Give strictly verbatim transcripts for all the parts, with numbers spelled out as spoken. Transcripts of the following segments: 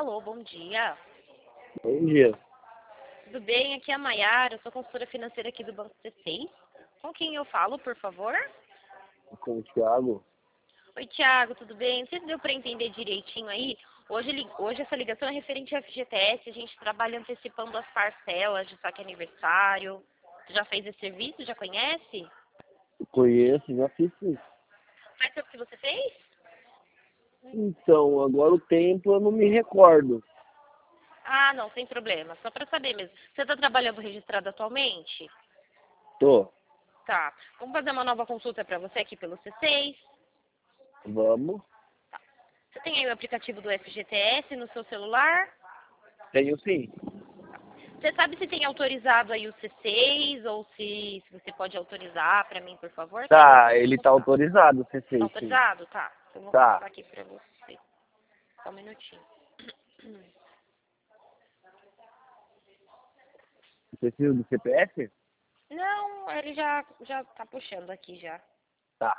Alô, bom dia. Bom dia. Tudo bem? Aqui é a Maiara, eu sou consultora financeira aqui do Banco C seis. Com quem eu falo, por favor? Com o Thiago. Oi, Thiago, tudo bem? Não sei se deu para entender direitinho aí. Hoje, li- hoje essa ligação é referente ao F G T S, a gente trabalha antecipando as parcelas de saque aniversário. Você já fez esse serviço? Já conhece? Conheço, já fiz sim. Faz tempo que você fez? Então, agora o tempo eu não me recordo. Ah, não, sem problema. Só para saber mesmo. Você está trabalhando registrado atualmente? Tô. Tá. Vamos fazer uma nova consulta para você aqui pelo C seis. Vamos. Você tem aí o aplicativo do F G T S no seu celular? Tenho sim. Você sabe se tem autorizado aí o C seis ou se, se você pode autorizar para mim, por favor? Que aí eu Tá, posso ele tá consultar. autorizado, o C Tá seis, sim. autorizado? Tá. Eu vou Tá. consultar aqui para você. Só um minutinho. Precisa do C P F? Não, ele já, já tá puxando aqui já. Tá.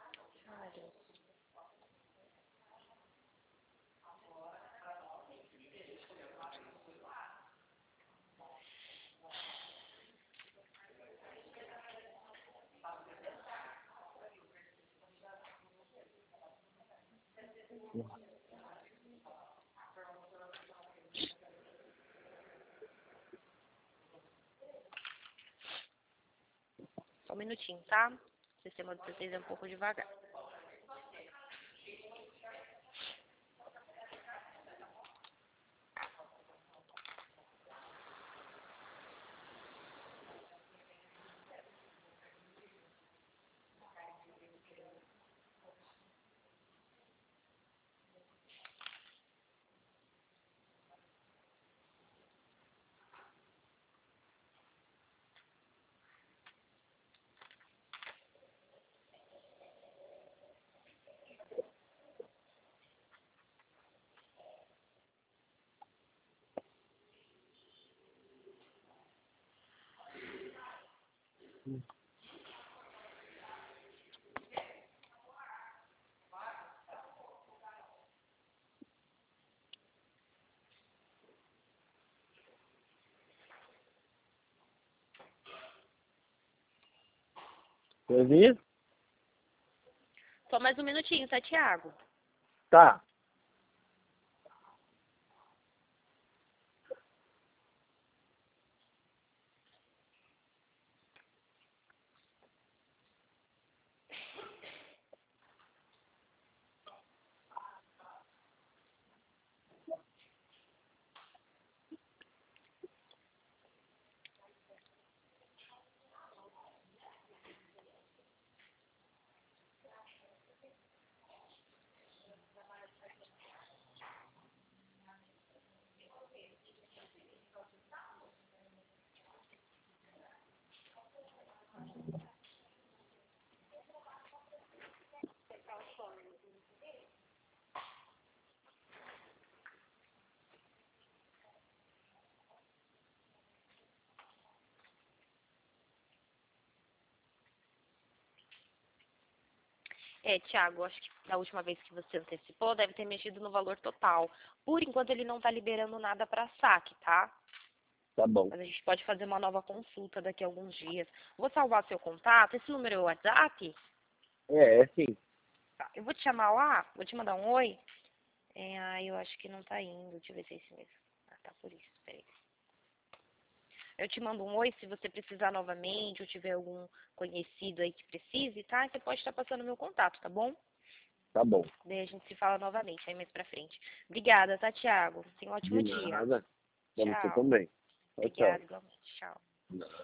Só um minutinho, tá? O sistema de vocês é um pouco devagar. Quer vir? Só mais um minutinho, tá, Thiago? Tá. É, Thiago, acho que da última vez que você antecipou, deve ter mexido no valor total. Por enquanto, ele não tá liberando nada para saque, tá? Tá bom. Mas a gente pode fazer uma nova consulta daqui a alguns dias. Vou salvar seu contato. Esse número é o WhatsApp? É, é sim. Tá. Eu vou te chamar lá, vou te mandar um oi. É, ah, eu acho que não tá indo. Deixa eu ver se é esse mesmo. Ah, tá por isso. Peraí. Eu te mando um oi se você precisar novamente ou tiver algum conhecido aí que precise, tá? Você pode estar passando meu contato, tá bom? Tá bom. Daí a gente se fala novamente aí mais pra frente. Obrigada, tá, Thiago? Tenha um ótimo De dia. nada. Pra você Tchau. também. Tchau, Obrigada, tchau. igualmente. Tchau.